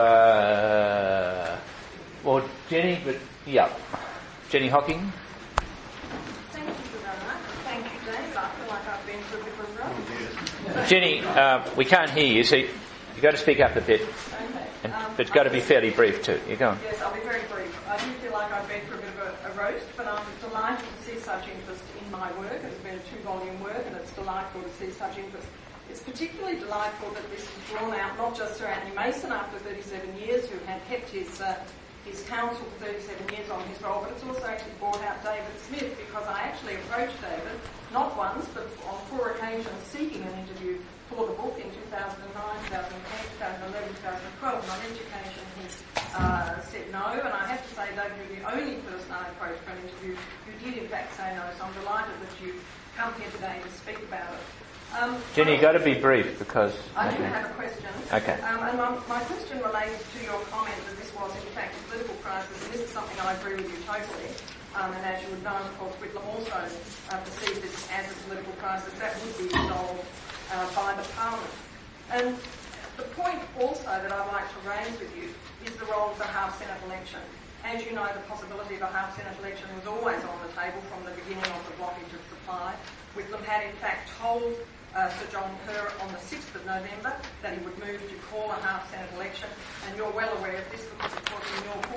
Jenny Hocking. Thank you for that. Thank you, Dave. I feel like I've been through a bit of a road. Jenny, we can't hear you, so you've got to speak up a bit. Okay. But it's got to be fairly brief too. You go on. Yes, I'll be very brief. I do feel like I've been through a bit of a roast, but I'm delighted to see such interest in my work. It's been a 2-volume work, and it's delightful to see such interest. It's particularly delightful that this is drawn out, not just Sir Anthony Mason after 37 years, who had kept his counsel for 37 years on his role, but it's also actually brought out David Smith, because I actually approached David, not once, but on 4 occasions, seeking an interview for the book in 2009, 2010, 2011, 2012, and on each occasion he said no, and I have to say, David, you're the only person I approached for an interview who did in fact say no, so I'm delighted that you've come here today to speak about it. Jenny, you've got to be brief because... I do have a question. Okay. And my question relates to your comment that this was in fact a political crisis, and this is something I agree with you totally. And as you would know, of course, Whitlam also perceived this as a political crisis that would be resolved by the Parliament. And the point also that I'd like to raise with you is the role of the half-Senate election. As you know, the possibility of a half-Senate election was always on the table from the beginning of the blockage of supply. Whitlam had in fact told Sir John Kerr on the 6th of November that he would move to call a half-Senate election, and you're well aware of this because, of course, in your book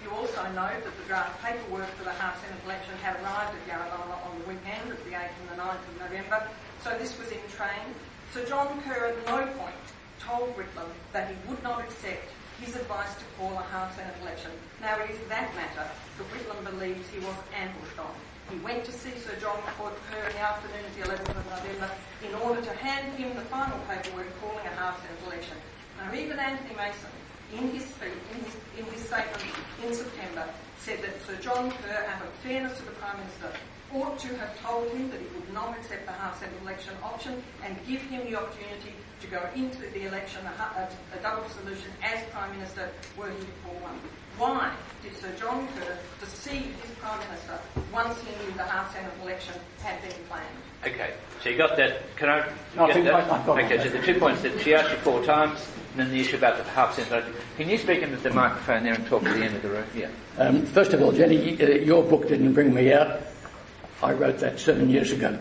You also know that the draft paperwork for the House Senate election had arrived at Yarrabah on the weekend of the 8th and the 9th of November, so this was in train. Sir John Kerr at no point told Whitlam that he would not accept his advice to call a House Senate election. Now it is that matter that Whitlam believes he was ambushed on. He went to see Sir John Kerr in the afternoon of the 11th of November in order to hand him the final paperwork calling a House Senate election. Now even Anthony Mason, in his speech, in his statement in September, said that Sir John Kerr, out of fairness to the Prime Minister, ought to have told him that he would not accept the House Senate election option and give him the opportunity to go into the election, a double solution as Prime Minister, were he to call one. Why did Sir John Kerr deceive his Prime Minister once he knew the House Senate election had been planned? Okay, so you got that. Can I get that? Okay, so the 2 points that she asked you 4 times, and then the issue about the House Senate election. Can you speak into the microphone there and talk to the end of the room? Yeah. First of all, Jenny, your book didn't bring me out. I wrote that 7 years ago.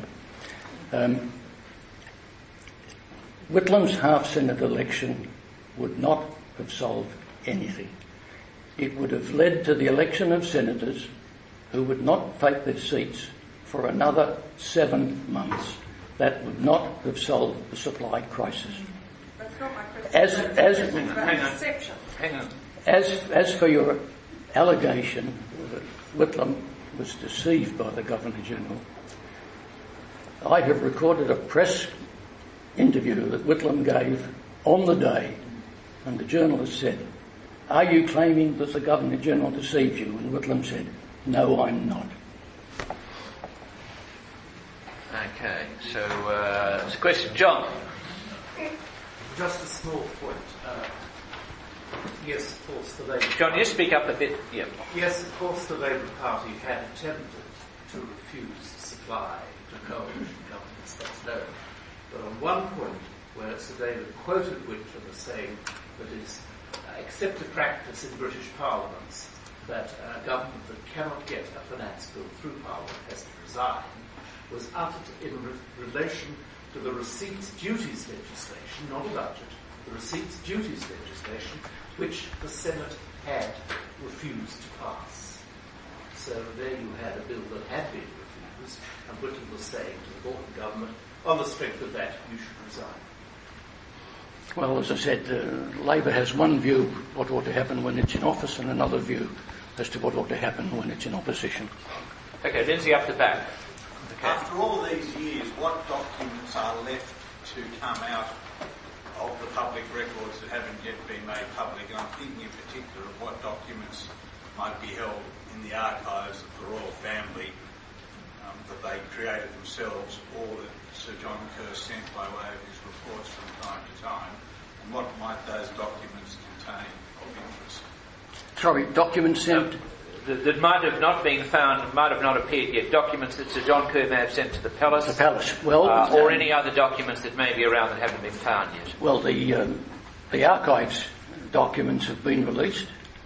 Whitlam's half-Senate election would not have solved anything. It would have led to the election of senators who would not take their seats for another 7 months. That would not have solved the supply crisis. That's not my question. Hang on. As for your allegation that Whitlam was deceived by the Governor-General, I have recorded a press interview that Whitlam gave on the day, and the journalist said, "Are you claiming that the Governor-General deceived you?" And Whitlam said, "No, I'm not." Okay, so it's a question. John? Just a small point. Yes, of course, the Labour John, you speak up a bit. Yeah. Yes, of course, the Labour Party had attempted to refuse supply to coalition governments, that's known. But on one point, where Sir David quoted Whitlam as saying that it's accepted practice in British parliaments that a government that cannot get a finance bill through Parliament has to resign, was uttered in relation to the Receipts Duties legislation, not a budget, the Receipts Duties legislation, which the Senate had refused to pass. So there you had a bill that had been refused, and Whitlam was saying to the Gorton government, on the strength of that, you should resign. Well, as I said, Labour has one view what ought to happen when it's in office and another view as to what ought to happen when it's in opposition. Okay, Lindsay, up the back. Okay. After all these years, what documents are left to come out of the public records that haven't yet been made public? And I'm thinking in particular of what documents might be held in the archives of the royal family that they created themselves, or that Sir John Kerr sent by way of his reports from time to time, and what might those documents contain of interest? Sorry, documents sent? That might have not been found, might have not appeared yet. Documents that Sir John Kerr may have sent to the Palace. The Palace, well... or any other documents that may be around that haven't been found yet. Well, the archives documents have been released.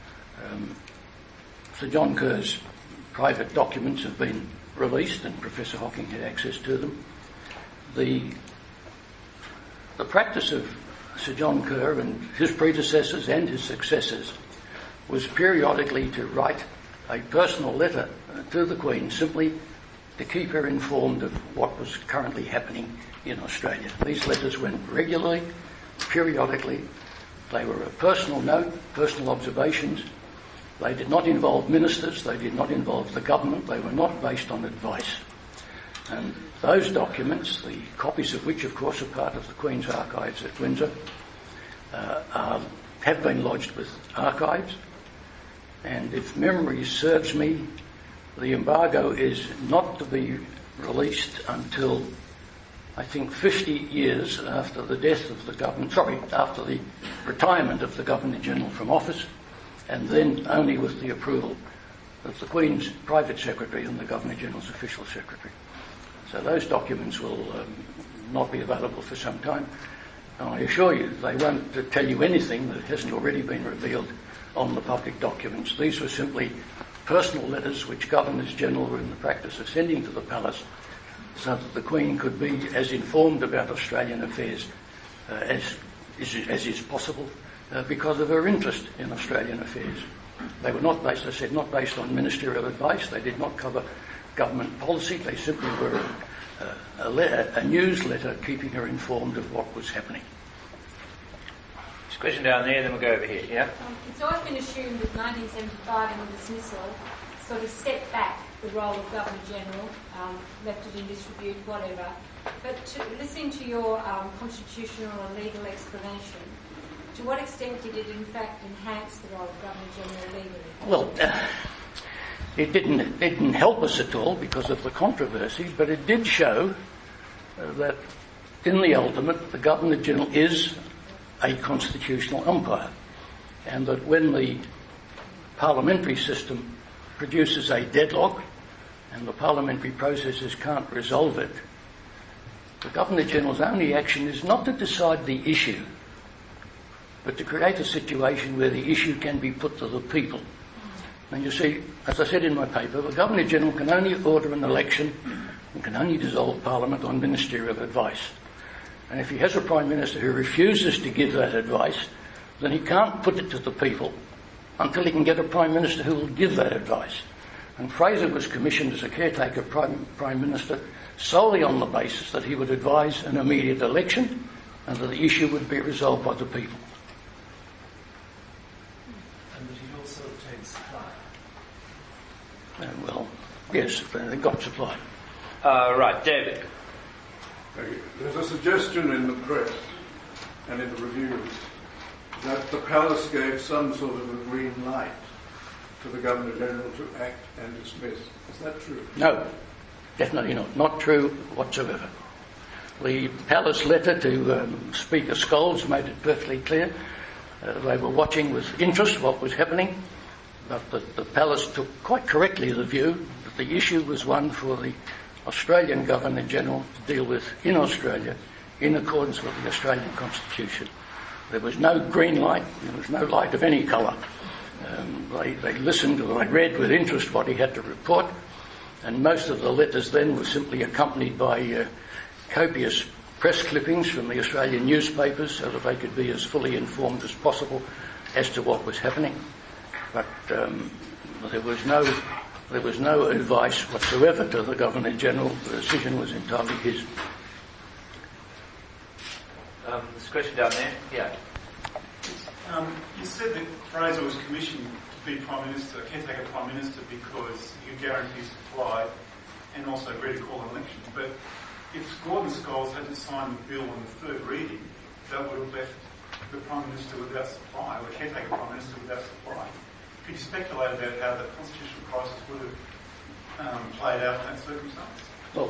Sir John Kerr's private documents have been released, and Professor Hocking had access to them. The practice of Sir John Kerr and his predecessors and his successors was periodically to write a personal letter to the Queen simply to keep her informed of what was currently happening in Australia. These letters went regularly, periodically. They were a personal note, personal observations. They did not involve ministers, they did not involve the government, they were not based on advice. And those documents, the copies of which of course are part of the Queen's archives at Windsor, have been lodged with archives. And if memory serves me, the embargo is not to be released until, I think, 50 years after the death of the after the retirement of the Governor-General from office, and then only with the approval of the Queen's private secretary and the Governor-General's official secretary. So those documents will not be available for some time. And I assure you, they won't tell you anything that hasn't already been revealed on the public documents. These were simply personal letters which Governors-General were in the practice of sending to the Palace so that the Queen could be as informed about Australian affairs as is possible because of her interest in Australian affairs. They were not based, as I said, not based on ministerial advice. They did not cover government policy. They simply were a newsletter keeping her informed of what was happening. There's a question down there, then we'll go over here. Yeah? It's always been assumed that 1975 and the dismissal sort of set back the role of Governor-General, left it in disrepute, whatever. But listening to your constitutional and legal explanation, to what extent did it in fact enhance the role of Governor-General legally? Well, it didn't help us at all because of the controversies, but it did show that in the ultimate, the Governor-General is a constitutional umpire, and that when the parliamentary system produces a deadlock and the parliamentary processes can't resolve it, the Governor-General's only action is not to decide the issue, but to create a situation where the issue can be put to the people. And you see, as I said in my paper, the Governor-General can only order an election and can only dissolve Parliament on ministerial advice. And if he has a Prime Minister who refuses to give that advice, then he can't put it to the people until he can get a Prime Minister who will give that advice. And Fraser was commissioned as a caretaker Prime Minister solely on the basis that he would advise an immediate election and that the issue would be resolved by the people. And that he also obtained supply. Well, yes, they got supply. Right, David. There's a suggestion in the press and in the reviews that the palace gave some sort of a green light to the Governor-General to act and dismiss. Is that true? No, definitely not. Not true whatsoever. The palace letter to Speaker Scholes made it perfectly clear. They were watching with interest what was happening, but the palace took quite correctly the view that the issue was one for the Australian Governor-General to deal with in Australia in accordance with the Australian Constitution. There was no green light, there was no light of any colour. They listened, or they read with interest what he had to report, and most of the letters then were simply accompanied by copious press clippings from the Australian newspapers so that they could be as fully informed as possible as to what was happening. But there was no advice whatsoever to the Governor-General. The decision was entirely his. There's a question down there. Yeah. You said that Fraser was commissioned to be Prime Minister, caretaker Prime Minister, because he could guarantee supply and also agree to call an election. But if Gordon Scholes hadn't signed the bill on the third reading, that would have left the Prime Minister without supply, or the caretaker Prime Minister without supply. Could you speculate about how the constitutional crisis would have played out in that circumstance? Well,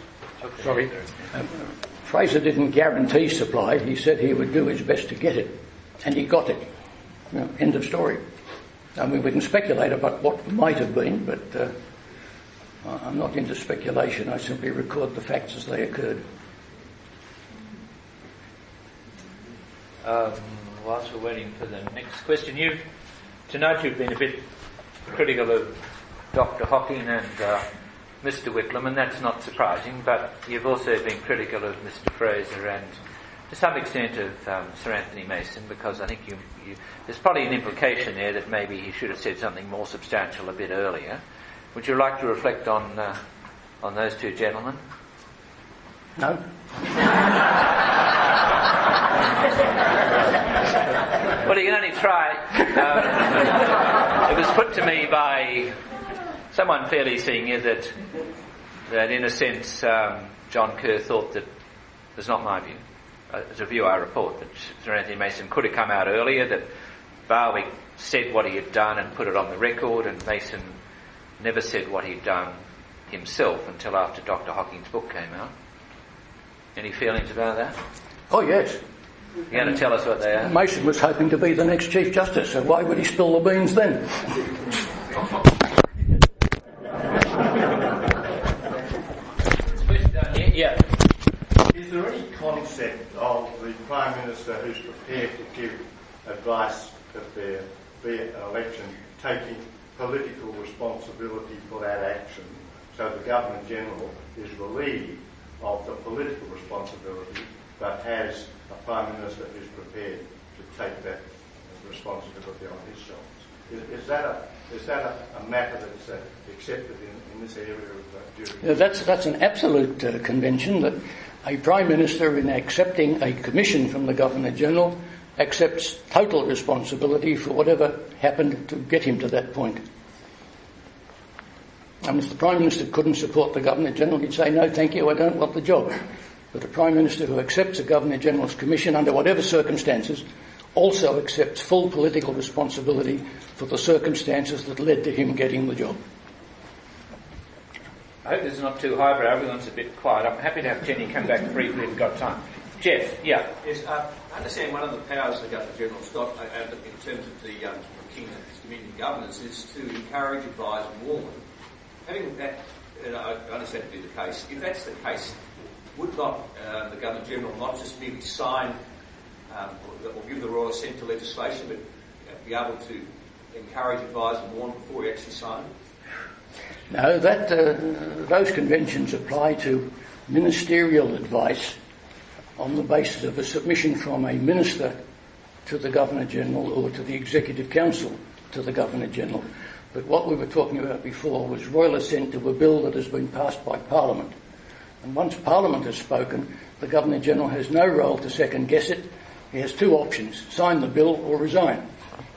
Fraser didn't guarantee supply. He said he would do his best to get it, and he got it. End of story. I mean, we can speculate about what might have been, but I'm not into speculation. I simply record the facts as they occurred. Whilst we're waiting for the next question, tonight you've been a bit critical of Dr. Hocking and Mr. Whitlam, and that's not surprising, but you've also been critical of Mr. Fraser and to some extent of Sir Anthony Mason, because I think there's probably an implication there that maybe he should have said something more substantial a bit earlier. Would you like to reflect on those two gentlemen? No. Well, you can only try. It was put to me by someone fairly senior that in a sense John Kerr thought that, it's not my view, it's a view I report, that Sir Anthony Mason could have come out earlier, that Barwick said what he had done and put it on the record, and Mason never said what he'd done himself until after Dr. Hocking's book came out. Any feelings about that? Oh, yes. You're going to tell us what they are? Mason was hoping to be the next Chief Justice, so why would he spill the beans then? Yeah. Is there any concept of the Prime Minister who's prepared to give advice that there be an election taking political responsibility for that action, so the Governor-General is relieved of the political responsibility but has a Prime Minister who's prepared to take that responsibility on his shoulders? Is that a matter that's accepted in this area of jurisdiction? That's an absolute convention that a Prime Minister, in accepting a commission from the Governor-General, accepts total responsibility for whatever happened to get him to that point. And if the Prime Minister couldn't support the Governor-General, he'd say, no, thank you, I don't want the job. But a Prime Minister who accepts a Governor-General's commission under whatever circumstances also accepts full political responsibility for the circumstances that led to him getting the job. I hope this is not too highbrow. Everyone's a bit quiet. I'm happy to have Jenny come back briefly if we've got time. Jeff, yeah. Yes, I understand one of the powers the Governor-General's got in terms of the King and his Dominion governors is to encourage, advise and warn. Having that, I understand to be the case, if that's the case, would not the Governor-General not just merely sign or give the royal assent to legislation, but be able to encourage, advise and warn before he actually signed it? No, those conventions apply to ministerial advice on the basis of a submission from a minister to the Governor-General or to the Executive Council to the Governor-General. But what we were talking about before was royal assent to a bill that has been passed by Parliament. And once Parliament has spoken, the Governor-General has no role to second-guess it. He has two options: sign the bill or resign.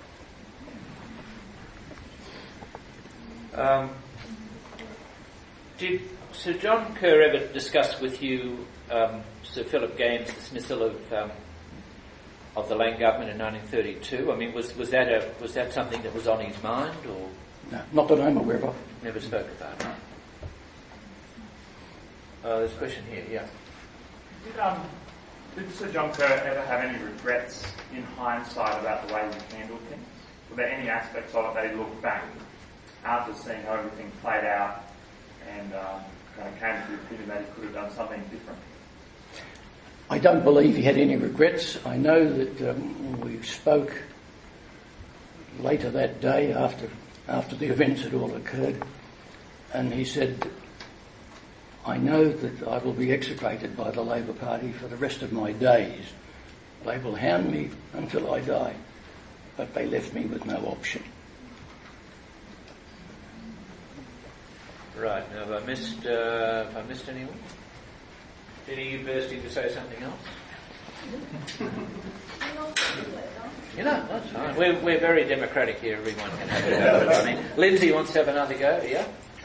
Did Sir John Kerr ever discuss with you Sir Philip Gaines' dismissal of the Lang government in 1932? I mean, was that something that was on his mind, or no, not that I'm aware of. Never spoke about it. There's a question here. Yeah. Did Sir John Kerr ever have any regrets in hindsight about the way he handled things? Were there any aspects of it that he looked back after seeing how everything played out and kind of came to the opinion that he could have done something different? I don't believe he had any regrets. I know that we spoke later that day after the events had all occurred, and he said, I know that I will be execrated by the Labor Party for the rest of my days. They will hound me until I die, but they left me with no option. Right, now have I missed anyone? Jenny, you bursting to say something else? You know, that's fine. We're very democratic here. Everyone can have a go. I mean, Lindsay wants to have another go, yeah?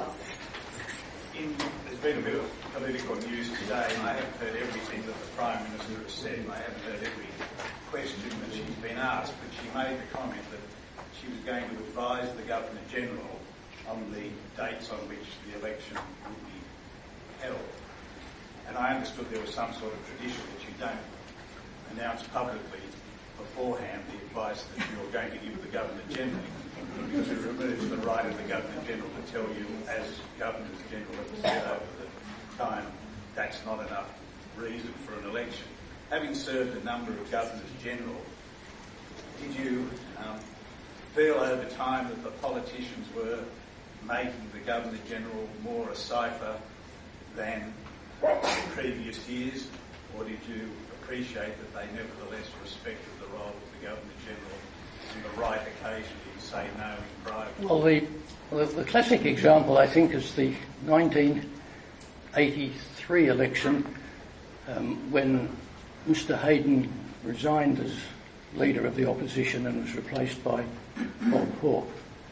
There's been a bit of political news today, and I haven't heard everything that the Prime Minister has said, and I haven't heard every question that she's been asked, but she made the comment that she was going to advise the Governor-General on the dates on which the election would be held. And I understood there was some sort of tradition that you don't announce publicly beforehand the advice that you're going to give the Governor-General, because it removes the right of the Governor-General to tell you, as Governors-General have said over the time, that's not enough reason for an election. Having served a number of Governors-General, did you feel over time that the politicians were making the Governor-General more a cipher than in previous years, or did you appreciate that they nevertheless respected the role of the Governor-General on the right occasion to say no in private? Well, the classic example, I think, is the 1983 election when Mr. Hayden resigned as leader of the opposition and was replaced by Bob Hawke.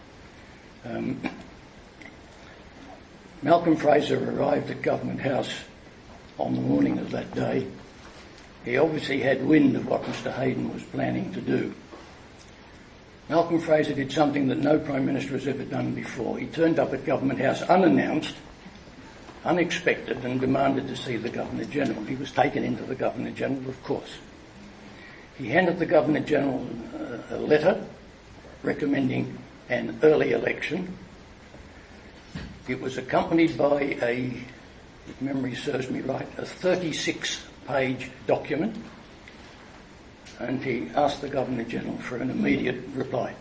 Malcolm Fraser arrived at Government House on the morning of that day. He obviously had wind of what Mr. Hayden was planning to do. Malcolm Fraser did something that no Prime Minister has ever done before. He turned up at Government House unannounced, unexpected, and demanded to see the Governor-General. He was taken into the Governor-General, of course. He handed the Governor-General a letter recommending an early election. It was accompanied by if memory serves me right, a 36-page document, and he asked the Governor-General for an immediate reply.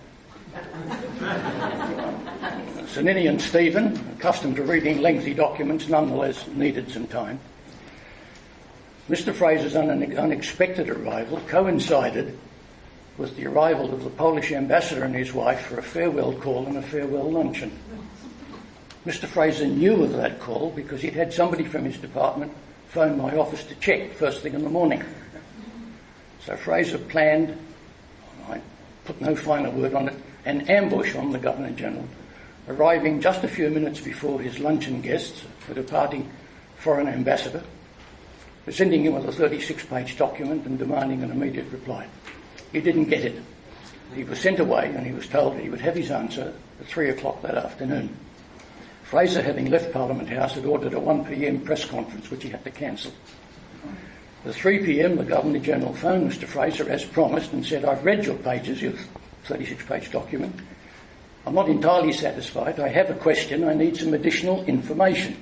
Sir Ninian Stephen, accustomed to reading lengthy documents, nonetheless needed some time. Mr. Fraser's unexpected arrival coincided with the arrival of the Polish ambassador and his wife for a farewell call and a farewell luncheon. Mr. Fraser knew of that call because he'd had somebody from his department phone my office to check first thing in the morning. So Fraser planned, I put no finer word on it, an ambush on the Governor-General, arriving just a few minutes before his luncheon guests, the departing foreign ambassador, presenting him with a 36-page document and demanding an immediate reply. He didn't get it. He was sent away and he was told he would have his answer at 3 o'clock that afternoon. Fraser, having left Parliament House, had ordered a 1 p.m. press conference which he had to cancel. At 3 p.m. the Governor-General phoned Mr. Fraser as promised and said, "I've read your pages, your 36-page document. I'm not entirely satisfied. I have a question. I need some additional information."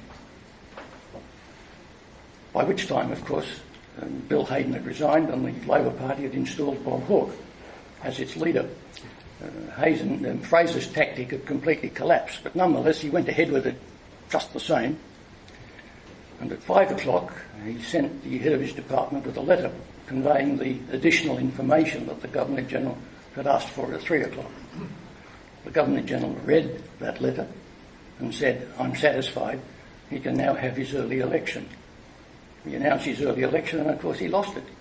By which time, of course, Bill Hayden had resigned and the Labor Party had installed Bob Hawke as its leader. Fraser's tactic had completely collapsed, but nonetheless he went ahead with it just the same. And at 5 o'clock he sent the head of his department with a letter conveying the additional information that the Governor-General had asked for at 3 o'clock. The Governor-General read that letter and said, "I'm satisfied, he can now have his early election." He announced his early election and of course he lost it.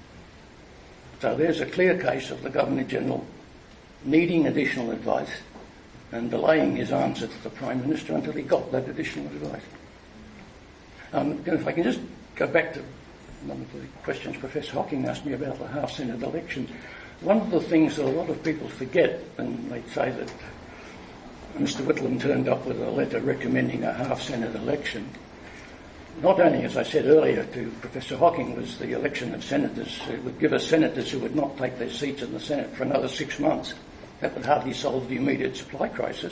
So there's a clear case of the Governor-General needing additional advice and delaying his answer to the Prime Minister until he got that additional advice. If I can just go back to one of the questions Professor Hocking asked me about the half-Senate election. One of the things that a lot of people forget, and they say that Mr. Whitlam turned up with a letter recommending a half-Senate election. Not only, as I said earlier to Professor Hocking, was the election of senators, it would give us senators who would not take their seats in the Senate for another 6 months. That would hardly solve the immediate supply crisis.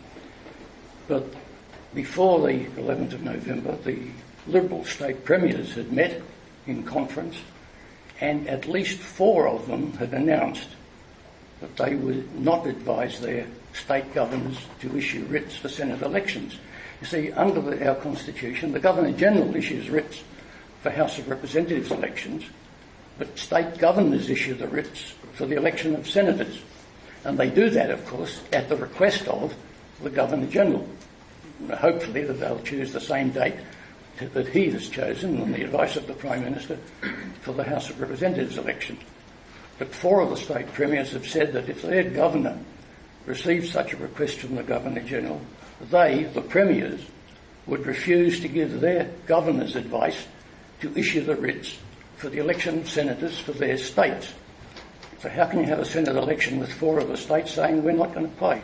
But before the 11th of November, the Liberal state premiers had met in conference, and at least 4 of them had announced that they would not advise their state governors to issue writs for Senate elections. You see, under our Constitution, the Governor-General issues writs for House of Representatives elections, but state governors issue the writs for the election of senators. And they do that, of course, at the request of the Governor-General. Hopefully that they'll choose the same date that he has chosen on the advice of the Prime Minister for the House of Representatives election. But 4 of the state premiers have said that if their governor receives such a request from the Governor-General, they, the premiers, would refuse to give their governor's advice to issue the writs for the election of senators for their states. So how can you have a Senate election with 4 of the states saying we're not going to pay?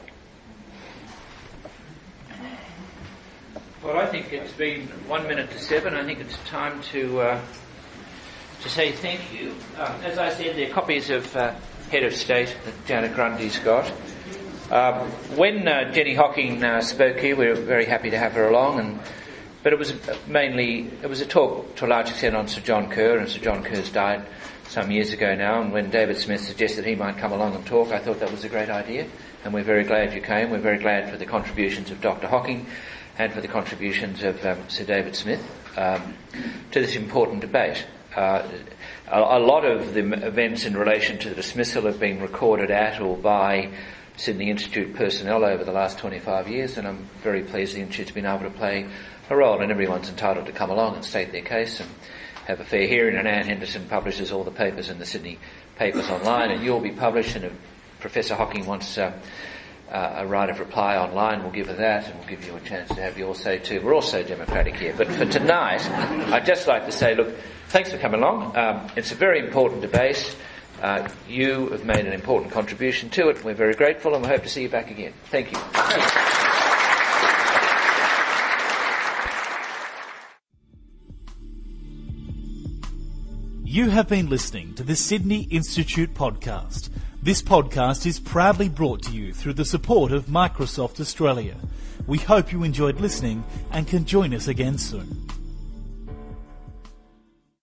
Well, I think it's been 1 minute to 7. I think it's time to say thank you. As I said, there are copies of Head of State that Janet Grundy's got. When Jenny Hocking spoke here, we were very happy to have her along, but it was a talk to a large extent on Sir John Kerr, and Sir John Kerr's died some years ago now, and when David Smith suggested he might come along and talk, I thought that was a great idea, and we're very glad you came. We're very glad for the contributions of Dr. Hocking and for the contributions of Sir David Smith to this important debate. A lot of the events in relation to the dismissal have been recorded at or by Sydney Institute personnel over the last 25 years, and I'm very pleased the Institute's been able to play a role, and everyone's entitled to come along and state their case and have a fair hearing. And Anne Henderson publishes all the papers in the Sydney papers online, and you'll be published, and if Professor Hocking wants a right of reply online, we'll give her that, and we'll give you a chance to have your say too. We're all so democratic here. But for tonight, I'd just like to say, look, thanks for coming along. It's a very important debate. You have made an important contribution to it. We're very grateful, and we hope to see you back again. Thank you. You have been listening to the Sydney Institute podcast. This podcast is proudly brought to you through the support of Microsoft Australia. We hope you enjoyed listening and can join us again soon.